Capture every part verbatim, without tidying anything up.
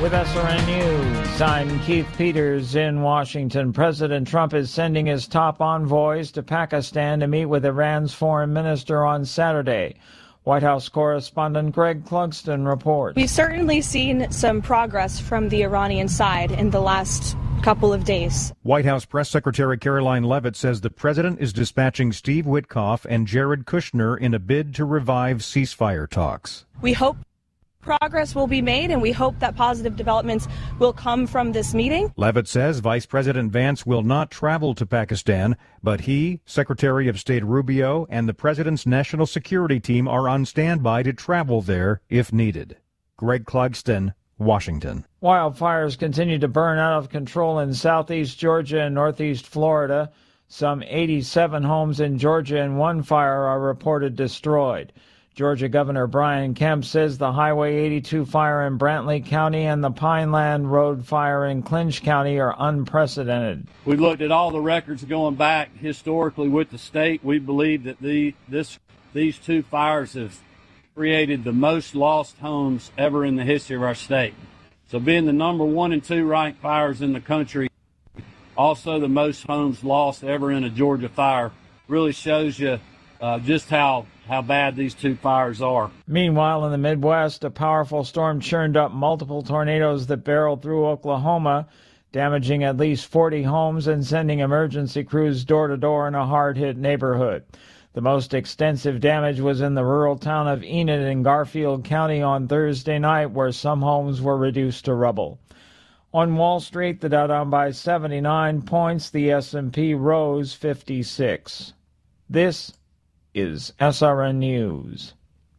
With S R N News, I'm Keith Peters in Washington. President Trump is sending his top envoys to Pakistan to meet with Iran's foreign minister on Saturday. White House correspondent Greg Clugston reports. We've certainly seen some progress from the Iranian side in the last couple of days. White House Press Secretary Caroline Leavitt says the president is dispatching Steve Witkoff and Jared Kushner in a bid to revive ceasefire talks. We hope progress will be made, and we hope that positive developments will come from this meeting. Leavitt says Vice President Vance will not travel to Pakistan, but he, Secretary of State Rubio, and the president's national security team are on standby to travel there if needed. Greg Clugston, Washington. Wildfires continue to burn out of control in southeast Georgia and northeast Florida. Some eighty-seven homes in Georgia and one fire are reported destroyed. Georgia Governor Brian Kemp says the Highway eighty-two fire in Brantley County and the Pineland Road fire in Clinch County are unprecedented. We looked at all the records going back historically with the state. We believe that the this these two fires have created the most lost homes ever in the history of our state. So being the number one and two ranked fires in the country, also the most homes lost ever in a Georgia fire, really shows you uh, just how how bad these two fires are. Meanwhile, in the Midwest, a powerful storm churned up multiple tornadoes that barreled through Oklahoma, damaging at least forty homes and sending emergency crews door to door in a hard-hit neighborhood. The most extensive damage was in the rural town of Enid in Garfield County on Thursday night, where some homes were reduced to rubble. On Wall Street, the Dow down by seventy-nine points, the S and P rose fifty-six. This is S R N News.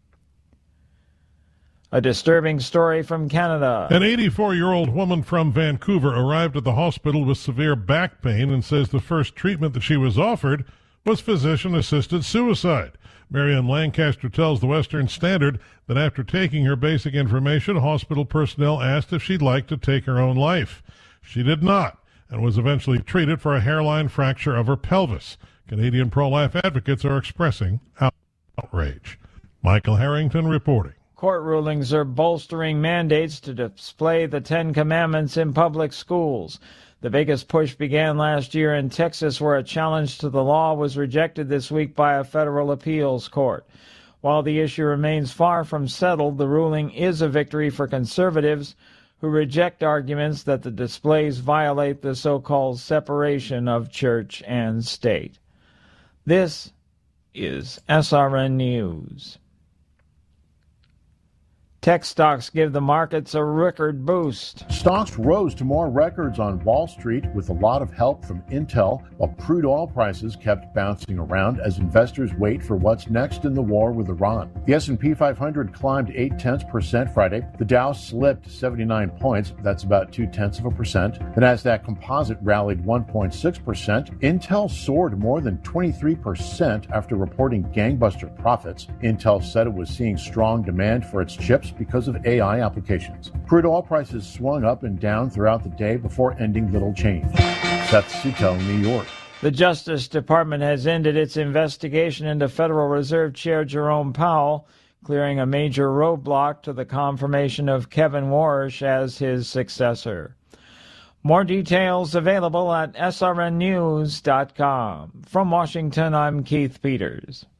A disturbing story from Canada. An eighty-four-year-old woman from Vancouver arrived at the hospital with severe back pain and says the first treatment that she was offered was physician-assisted suicide. Marianne Lancaster tells the Western Standard that after taking her basic information, hospital personnel asked if she'd like to take her own life. She did not, and was eventually treated for a hairline fracture of her pelvis. Canadian pro-life advocates are expressing outrage. Michael Harrington reporting. Court rulings are bolstering mandates to display the Ten Commandments in public schools. The biggest push began last year in Texas, where a challenge to the law was rejected this week by a federal appeals court. While the issue remains far from settled, the ruling is a victory for conservatives who reject arguments that the displays violate the so-called separation of church and state. This is S R N News. Tech stocks give the markets a record boost. Stocks rose to more records on Wall Street with a lot of help from Intel, while crude oil prices kept bouncing around as investors wait for what's next in the war with Iran. The S and P five hundred climbed eight tenths percent Friday. The Dow slipped seventy-nine points. That's about two tenths of a percent. The Nasdaq Composite rallied one point six percent. Intel soared more than twenty-three percent after reporting gangbuster profits. Intel said it was seeing strong demand for its chips because of A I applications. Crude oil prices swung up and down throughout the day before ending little change. Seth Sutel, New York. The Justice Department has ended its investigation into Federal Reserve Chair Jerome Powell, clearing a major roadblock to the confirmation of Kevin Warsh as his successor. More details available at S R N news dot com. From Washington, I'm Keith Peters.